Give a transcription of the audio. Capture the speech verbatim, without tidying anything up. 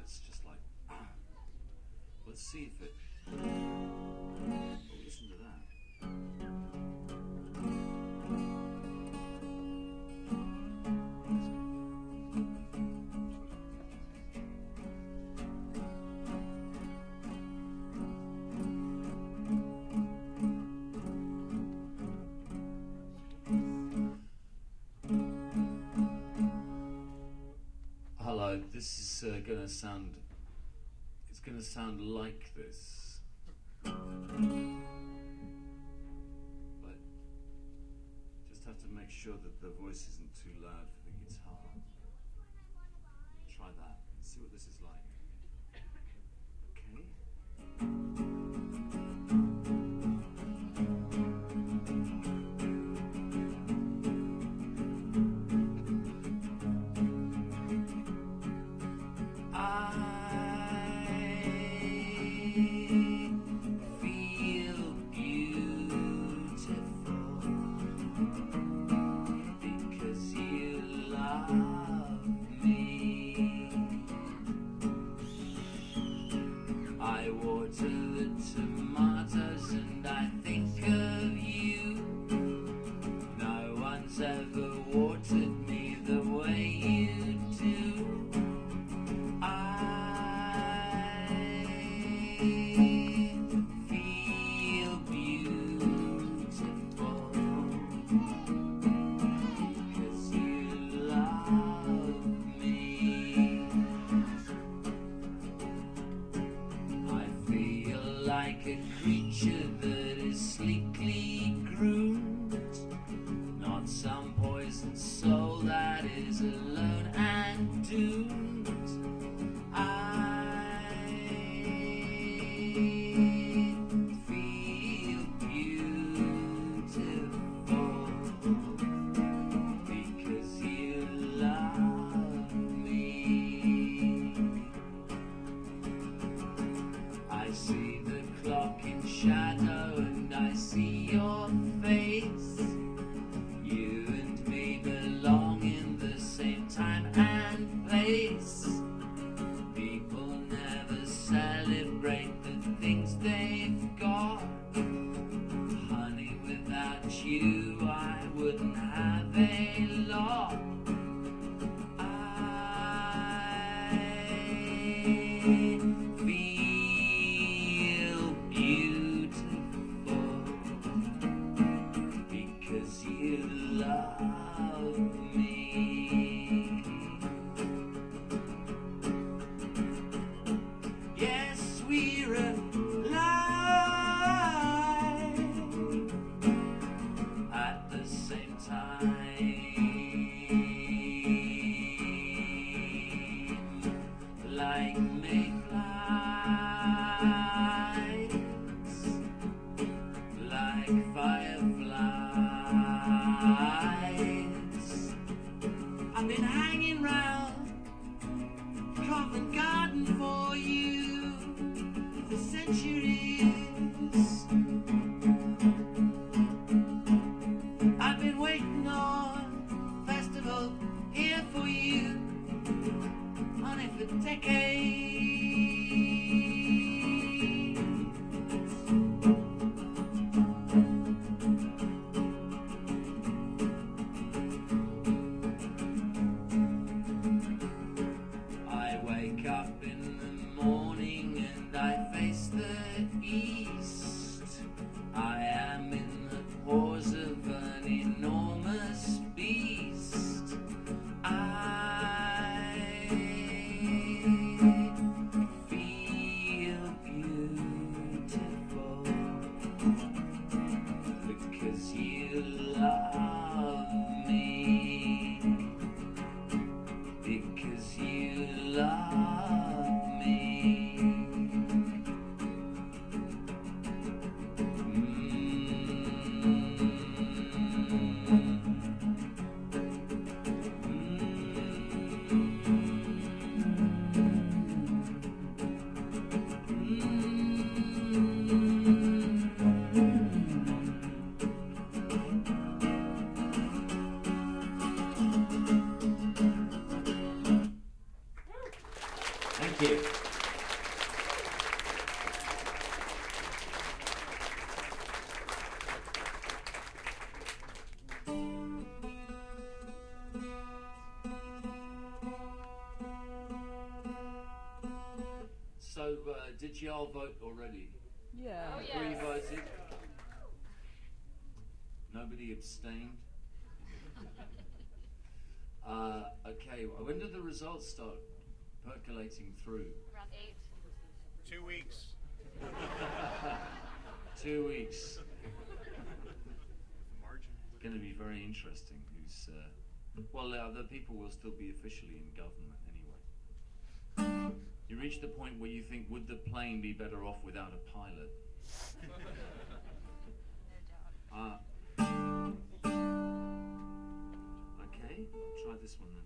it's just like, let's see if it. Oh, listen to that. Hello, this is uh, gonna sound, it's gonna sound like this, but just have to make sure that the voice isn't too loud for the guitar. Try that and see what this is like. Okay? I water the tomatoes and I think of you. No one's ever watered me the way you do. I feel beautiful because you love me. Like a creature that is sleekly groomed, not some poisoned soul that is alone and doomed. I feel beautiful because you love me. I see the clock in shadow and I see your face. You and me belong in the same time and place. People never celebrate the things they've got. Honey, without you I wouldn't have a lot. Love me. Yes, we're alive at the same time. Thank you. So, uh, did y'all vote already? Yeah. Oh, Three yes. voted. Nobody abstained. Uh, okay, well, when did the results start percolating through? Around eight. Two weeks. Two weeks. Margin. Going to be very interesting. Who's uh, well, uh, the people will still be officially in government anyway. You reach the point where you think, would the plane be better off without a pilot? No doubt. Uh, okay, try this one then.